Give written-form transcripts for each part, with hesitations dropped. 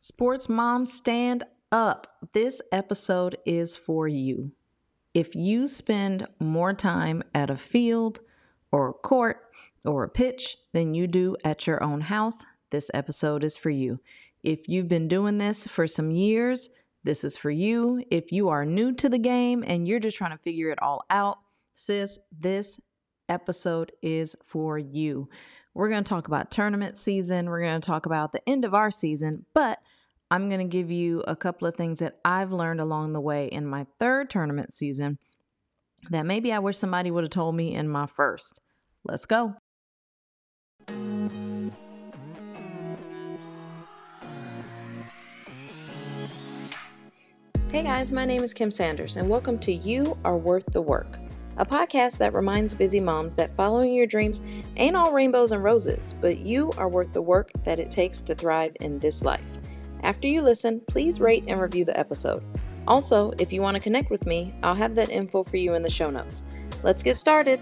Sports moms, stand up. This episode is for you. If you spend more time at a field or a court or a pitch than you do at your own house, this episode is for you. If you've been doing this for some years, this is for you. If you are new to the game and you're just trying to figure it all out, sis, this episode is for you. We're going to talk about tournament season. We're going to talk about the end of our season, but I'm going to give you a couple of things that I've learned along the way in my third tournament season that maybe I wish somebody would have told me in my first. Let's go. Hey guys, my name is Kim Sanders, and welcome to You Are Worth the Work, a podcast that reminds busy moms that following your dreams ain't all rainbows and roses, but you are worth the work that it takes to thrive in this life. After you listen, please rate and review the episode. Also, if you want to connect with me, I'll have that info for you in the show notes. Let's get started.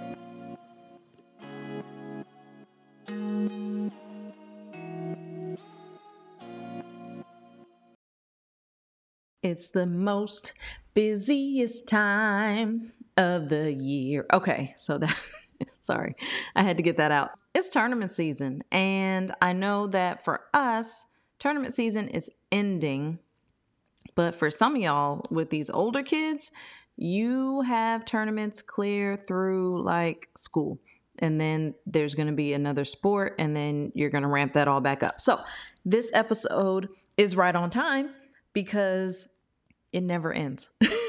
It's the most busiest time of the year. Okay, so that, sorry, I had to get that out. It's tournament season, and I know that for us, tournament season is ending, but for some of y'all with these older kids, you have tournaments clear through like school, and then there's going to be another sport, and then you're going to ramp that all back up. So this episode is right on time because it never ends.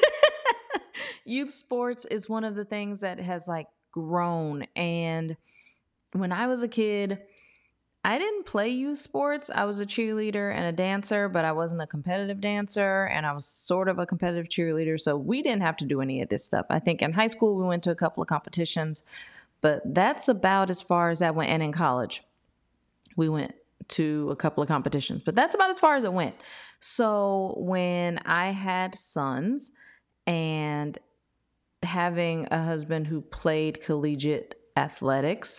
Youth sports is one of the things that has like grown. And when I was a kid, I didn't play youth sports. I was a cheerleader and a dancer, but I wasn't a competitive dancer, and I was sort of a competitive cheerleader. So we didn't have to do any of this stuff. I think in high school, we went to a couple of competitions, but that's about as far as that went. And in college, we went to a couple of competitions, but that's about as far as it went. So when I had sons and having a husband who played collegiate athletics,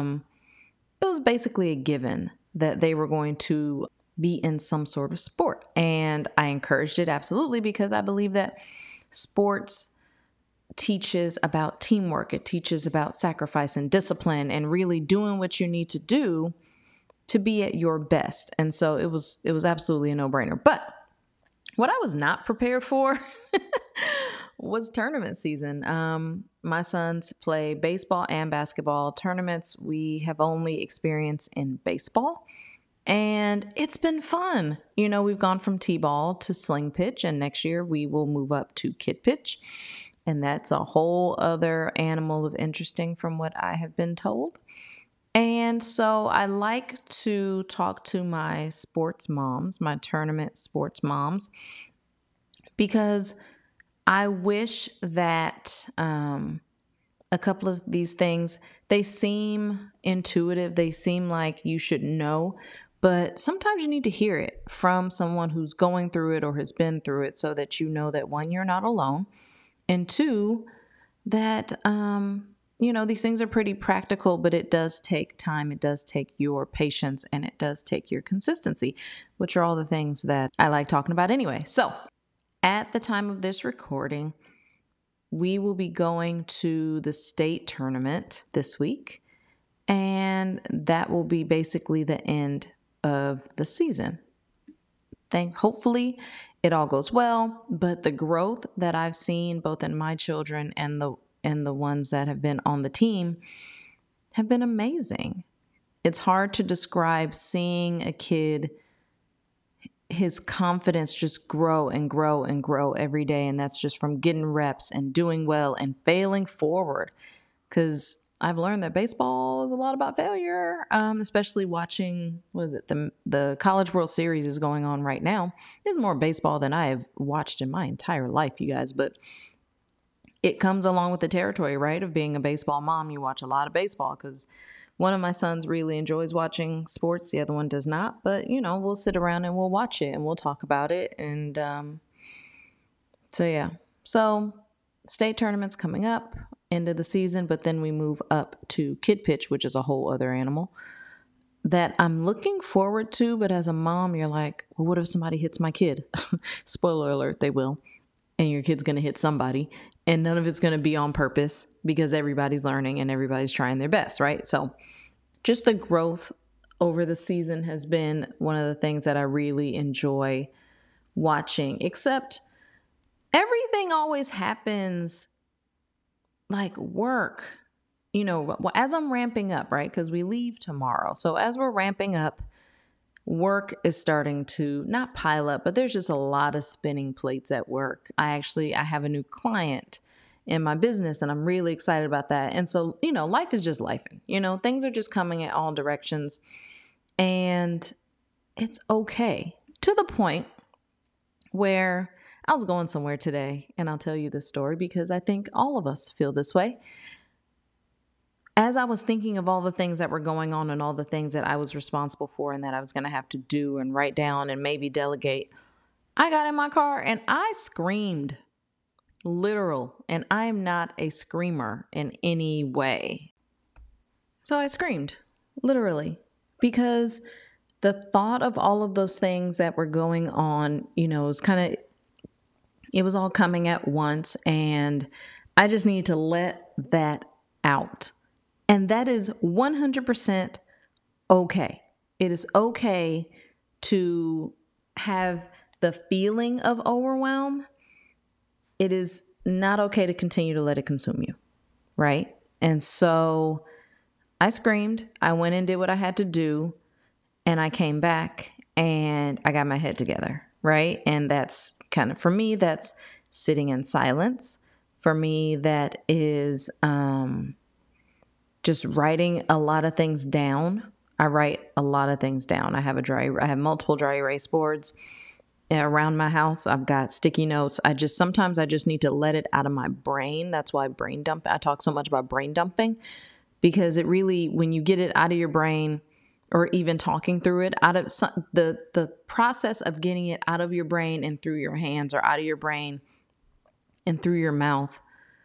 it was basically a given that they were going to be in some sort of sport. And I encouraged it absolutely because I believe that sports teaches about teamwork. It teaches about sacrifice and discipline and really doing what you need to do to be at your best. And so it was absolutely a no-brainer. But what I was not prepared for was tournament season. My sons play baseball and basketball. Tournaments we have only experienced in baseball, and it's been fun. You know, we've gone from t-ball to sling pitch, and next year we will move up to kid pitch, and that's a whole other animal of interesting from what I have been told. And so I like to talk to my sports moms, my tournament sports moms, because I wish that a couple of these things, they seem intuitive. They seem like you should know, but sometimes you need to hear it from someone who's going through it or has been through it so that you know that one, you're not alone, and two, that these things are pretty practical, but it does take time. It does take your patience, and it does take your consistency, which are all the things that I like talking about anyway. So at the time of this recording, we will be going to the state tournament this week, and that will be basically the end of the season. Hopefully it all goes well, but the growth that I've seen both in my children and the ones that have been on the team have been amazing. It's hard to describe seeing a kid, his confidence just grow and grow and grow every day. And that's just from getting reps and doing well and failing forward. Because I've learned that baseball is a lot about failure, especially watching, the College World Series is going on right now. It's more baseball than I have watched in my entire life, you guys. But it comes along with the territory, right, of being a baseball mom. You watch a lot of baseball because one of my sons really enjoys watching sports. The other one does not. But, we'll sit around and we'll watch it and we'll talk about it. And So state tournaments coming up, end of the season, but then we move up to kid pitch, which is a whole other animal. that I'm looking forward to, but as a mom, you're like, well, what if somebody hits my kid? Spoiler alert, they will. And your kid's going to hit somebody, and none of it's going to be on purpose because everybody's learning and everybody's trying their best, right? So just the growth over the season has been one of the things that I really enjoy watching, except everything always happens like work, as I'm ramping up, right? Because we leave tomorrow. So as we're ramping up, work is starting to not pile up, but there's just a lot of spinning plates at work. I have a new client in my business and I'm really excited about that. And so, life is just life. Things are just coming in all directions and it's okay, to the point where I was going somewhere today, and I'll tell you this story because I think all of us feel this way. As I was thinking of all the things that were going on and all the things that I was responsible for and that I was going to have to do and write down and maybe delegate, I got in my car and I screamed. Literal. And I'm not a screamer in any way. So I screamed, literally, because the thought of all of those things that were going on, it was all coming at once, and I just need to let that out. And that is 100% okay. It is okay to have the feeling of overwhelm. It is not okay to continue to let it consume you, right? And so I screamed. I went and did what I had to do, and I came back and I got my head together, right? And that's kind of, for me, that's sitting in silence. For me, that is just writing a lot of things down. I write a lot of things down. I have multiple dry erase boards around my house. I've got sticky notes. Sometimes I just need to let it out of my brain. That's why I talk so much about brain dumping, because it really, when you get it out of your brain, or even talking through it, out of the process of getting it out of your brain and through your hands, or out of your brain and through your mouth,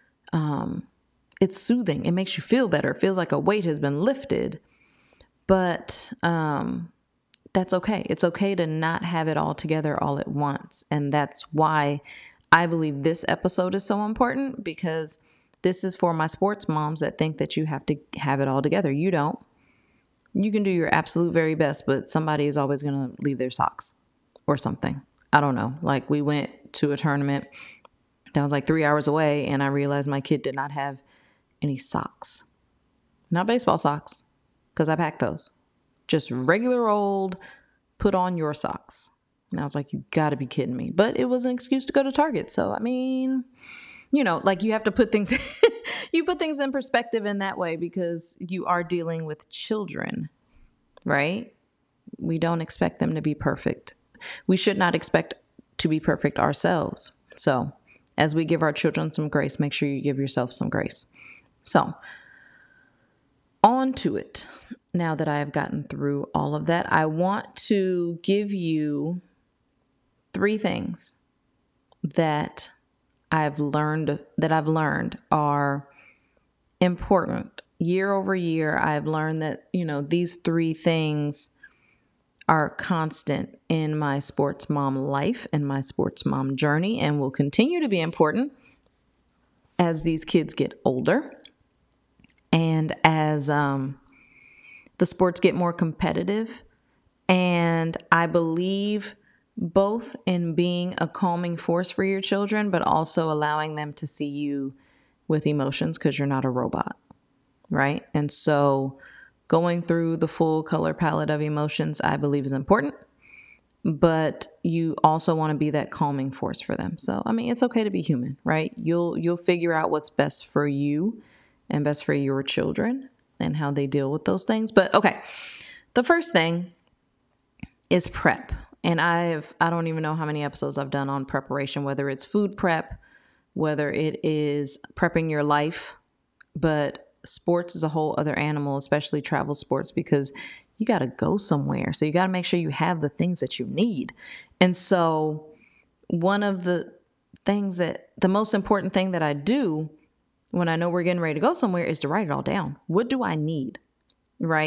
it's soothing. It makes you feel better. It feels like a weight has been lifted. But that's okay. It's okay to not have it all together all at once. And that's why I believe this episode is so important, because this is for my sports moms that think that you have to have it all together. You don't. You can do your absolute very best, but somebody is always going to leave their socks or something. I don't know. Like, we went to a tournament that was like 3 hours away, and I realized my kid did not have any socks. Not baseball socks, because I packed those. Just regular old put on your socks. And I was like, you got to be kidding me. But it was an excuse to go to Target. So, I mean, you have to put things you put things in perspective in that way, because you are dealing with children, right? We don't expect them to be perfect. We should not expect to be perfect ourselves. So as we give our children some grace, make sure you give yourself some grace. So on to it. Now that I have gotten through all of that, I want to give you 3 things that I've learned are important. Year over year, I've learned that, these 3 things are constant in my sports mom life and my sports mom journey, and will continue to be important as these kids get older and as the sports get more competitive. And I believe both in being a calming force for your children, but also allowing them to see you with emotions, because you're not a robot, right? And so going through the full color palette of emotions, I believe, is important, but you also want to be that calming force for them. So, I mean, it's okay to be human, right? You'll figure out what's best for you and best for your children and how they deal with those things. But okay, the first thing is prep. And I don't even know how many episodes I've done on preparation, whether it's food prep, whether it is prepping your life, but sports is a whole other animal, especially travel sports, because you got to go somewhere. So you got to make sure you have the things that you need. And so one of the most important thing that I do when I know we're getting ready to go somewhere is to write it all down. What do I need? Right?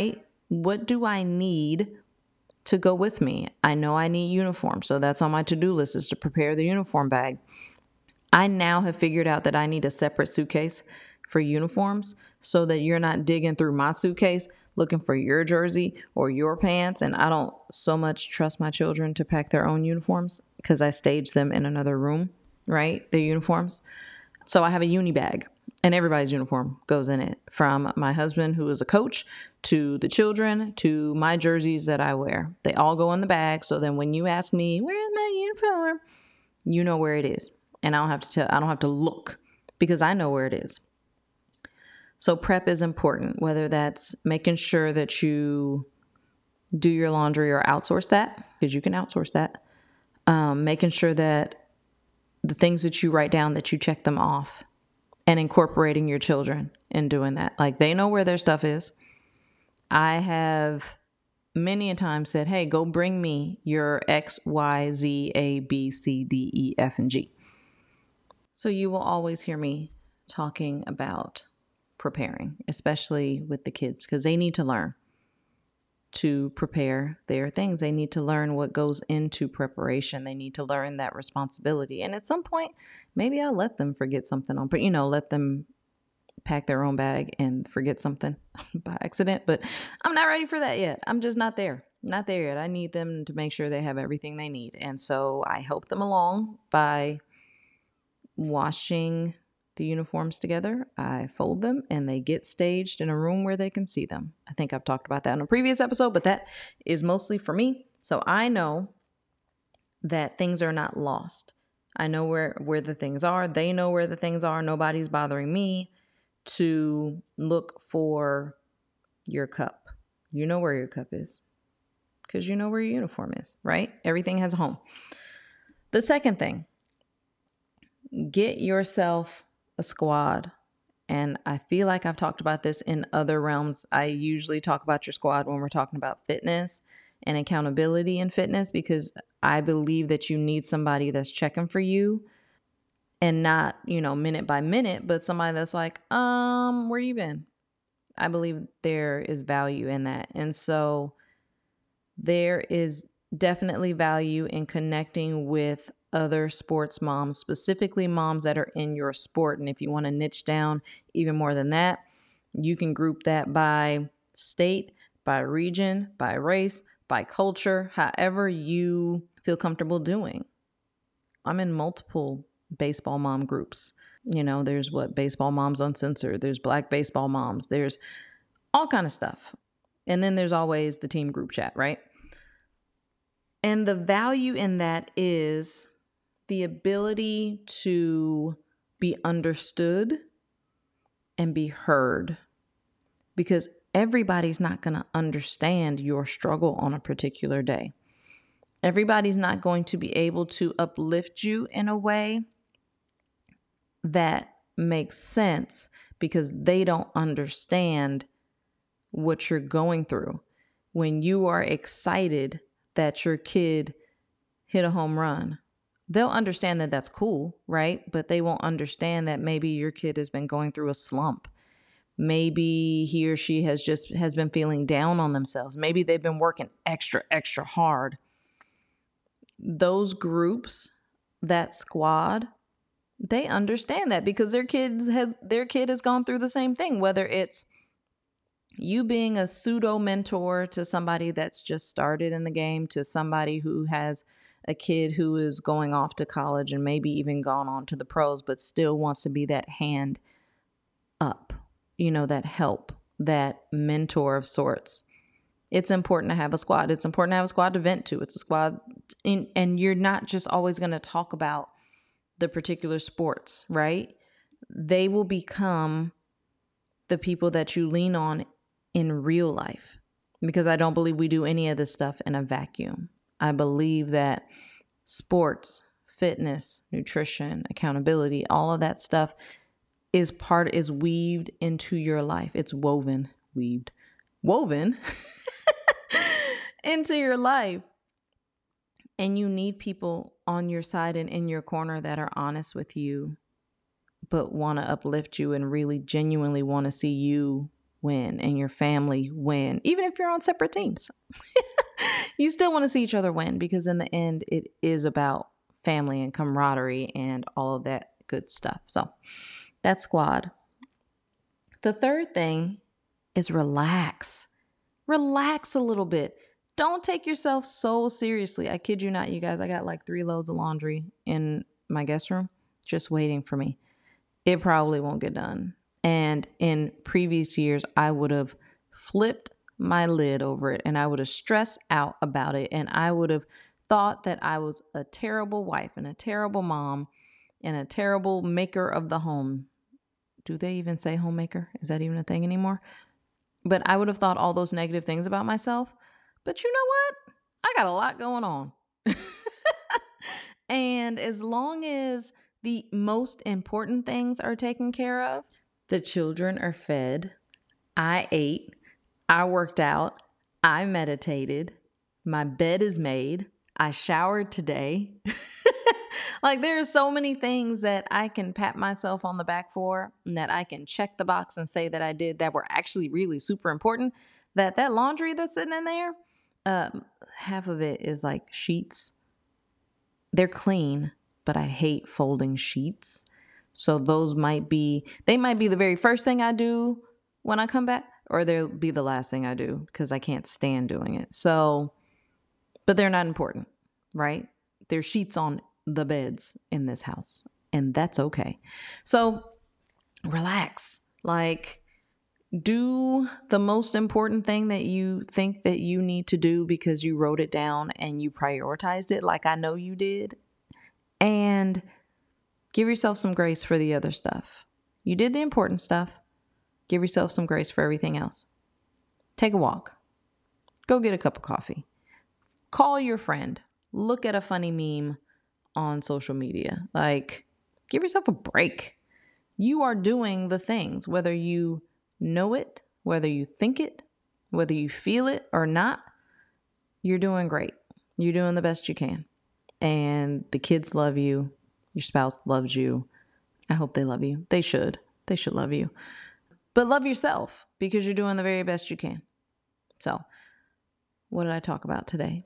What do I need to go with me? I know I need uniforms, so that's on my to-do list, is to prepare the uniform bag. I now have figured out that I need a separate suitcase for uniforms so that you're not digging through my suitcase looking for your jersey or your pants. And I don't so much trust my children to pack their own uniforms because I stage them in another room, right? Their uniforms. So I have a uni bag and everybody's uniform goes in it, from my husband, who is a coach, to the children, to my jerseys that I wear. They all go in the bag. So then when you ask me, where's my uniform? You know where it is. And I don't have to look because I know where it is. So prep is important, whether that's making sure that you do your laundry or outsource that, because you can outsource that. Making sure that the things that you write down, that you check them off, and incorporating your children in doing that. Like, they know where their stuff is. I have many a time said, hey, go bring me your X, Y, Z, A, B, C, D, E, F, and G. So you will always hear me talking about preparing, especially with the kids, because they need to learn to prepare their things. They need to learn what goes into preparation. They need to learn that responsibility. And at some point, maybe I'll let them forget something on, but let them pack their own bag and forget something by accident. But I'm not ready for that yet. I'm just not there. Not there yet. I need them to make sure they have everything they need. And so I help them along by washing the uniforms together. I fold them and they get staged in a room where they can see them. I think I've talked about that in a previous episode, but that is mostly for me. So I know that things are not lost. I know where the things are. They know where the things are. Nobody's bothering me to look for your cup. You know where your cup is because you know where your uniform is, right? Everything has a home. The second thing, get yourself a squad. And I feel like I've talked about this in other realms. I usually talk about your squad when we're talking about fitness and accountability in fitness, because I believe that you need somebody that's checking for you, and not, minute by minute, but somebody that's like, where you been? I believe there is value in that. And so there is definitely value in connecting with other sports moms, specifically moms that are in your sport. And if you want to niche down even more than that, you can group that by state, by region, by race, by culture, however you feel comfortable doing. I'm in multiple baseball mom groups. There's Baseball Moms Uncensored. There's Black Baseball Moms. There's all kind of stuff. And then there's always the team group chat, right? And the value in that is the ability to be understood and be heard, because everybody's not going to understand your struggle on a particular day. Everybody's not going to be able to uplift you in a way that makes sense, because they don't understand what you're going through. When you are excited that your kid hit a home run, they'll understand that that's cool, right? But they won't understand that maybe your kid has been going through a slump. Maybe he or she has been feeling down on themselves. Maybe they've been working extra, extra hard. Those groups, that squad, they understand that because their kid has gone through the same thing, whether it's you being a pseudo mentor to somebody that's just started in the game, to somebody who has a kid who is going off to college and maybe even gone on to the pros, but still wants to be that hand up, that help, that mentor of sorts. It's important to have a squad. It's important to have a squad to vent to. It's a squad. And you're not just always going to talk about the particular sports, right? They will become the people that you lean on in real life, because I don't believe we do any of this stuff in a vacuum. I believe that sports, fitness, nutrition, accountability, all of that stuff is weaved into your life. It's woven into your life. And you need people on your side and in your corner that are honest with you, but want to uplift you and really genuinely want to see you win and your family win, even if you're on separate teams. You still want to see each other win, because in the end, it is about family and camaraderie and all of that good stuff. So that's squad. The third thing is relax. Relax a little bit. Don't take yourself so seriously. I kid you not, you guys. I got like 3 loads of laundry in my guest room just waiting for me. It probably won't get done. And in previous years, I would have flipped my lid over it and I would have stressed out about it. And I would have thought that I was a terrible wife and a terrible mom and a terrible maker of the home. Do they even say homemaker? Is that even a thing anymore? But I would have thought all those negative things about myself. But you know what? I got a lot going on. And as long as the most important things are taken care of, the children are fed, I ate, I worked out, I meditated, my bed is made, I showered today. Like, there are so many things that I can pat myself on the back for, and that I can check the box and say that I did that were actually really super important. That laundry that's sitting in there, half of it is like sheets. They're clean, but I hate folding sheets. So those might be the very first thing I do when I come back, or they'll be the last thing I do because I can't stand doing it. So, but they're not important, right? There's sheets on the beds in this house, and that's okay. So relax. Like, do the most important thing that you think that you need to do because you wrote it down and you prioritized it, like I know you did, and give yourself some grace for the other stuff. You did the important stuff. Give yourself some grace for everything else. Take a walk. Go get a cup of coffee. Call your friend. Look at a funny meme on social media. Like, give yourself a break. You are doing the things, whether you know it, whether you think it, whether you feel it or not. You're doing great. You're doing the best you can. And the kids love you. Your spouse loves you. I hope they love you. They should. They should love you. But love yourself, because you're doing the very best you can. So, what did I talk about today?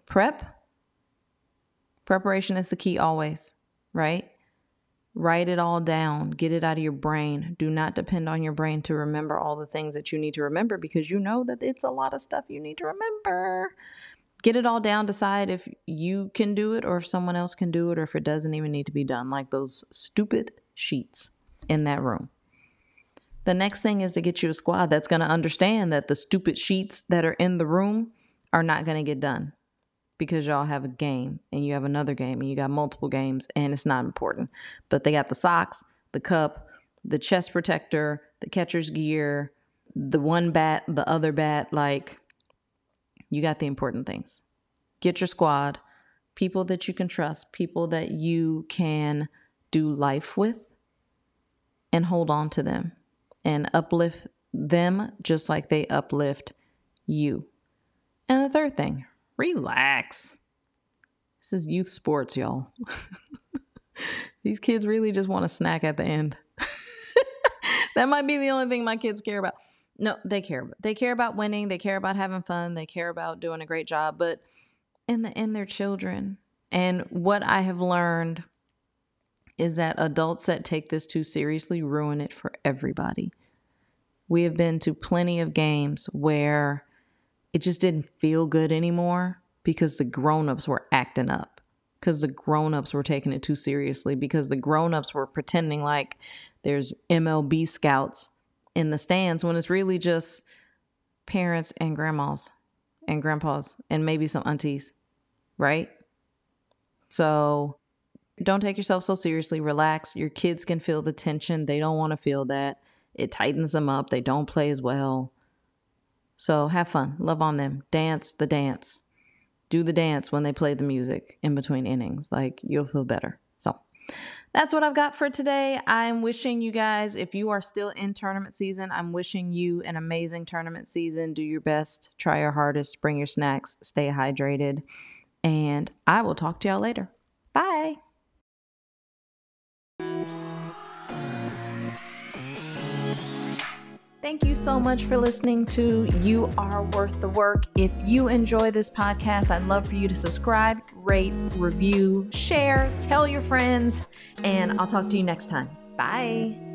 Preparation is the key always, right? Write it all down. Get it out of your brain. Do not depend on your brain to remember all the things that you need to remember, because you know that it's a lot of stuff you need to remember. Get it all down. Decide if you can do it or if someone else can do it, or if it doesn't even need to be done, like those stupid sheets in that room. The next thing is to get you a squad that's going to understand that the stupid sheets that are in the room are not going to get done, because y'all have a game and you have another game and you got multiple games and it's not important. But they got the socks, the cup, the chest protector, the catcher's gear, the one bat, the other bat. Like, you got the important things. Get your squad, people that you can trust, people that you can do life with, and hold on to them and uplift them just like they uplift you. And the third thing, relax. This is youth sports, y'all. These kids really just want a snack at the end. That might be the only thing my kids care about. No, they care about winning. They care about having fun. They care about doing a great job. But in the end, they're children. And what I have learned is that adults that take this too seriously ruin it for everybody. We have been to plenty of games where it just didn't feel good anymore because the grown-ups were acting up, because the grown-ups were taking it too seriously, because the grown-ups were pretending like there's MLB scouts in the stands when it's really just parents and grandmas and grandpas and maybe some aunties, right? So don't take yourself so seriously. Relax. Your kids can feel the tension. They don't want to feel that. It tightens them up. They don't play as well. So have fun. Love on them. Dance the dance. Do the dance when they play the music in between innings. Like, you'll feel better. So that's what I've got for today. I'm wishing you guys, if you are still in tournament season, I'm wishing you an amazing tournament season. Do your best. Try your hardest. Bring your snacks. Stay hydrated. And I will talk to y'all later. Bye. Thank you so much for listening to You Are Worth the Work. If you enjoy this podcast, I'd love for you to subscribe, rate, review, share, tell your friends, and I'll talk to you next time. Bye.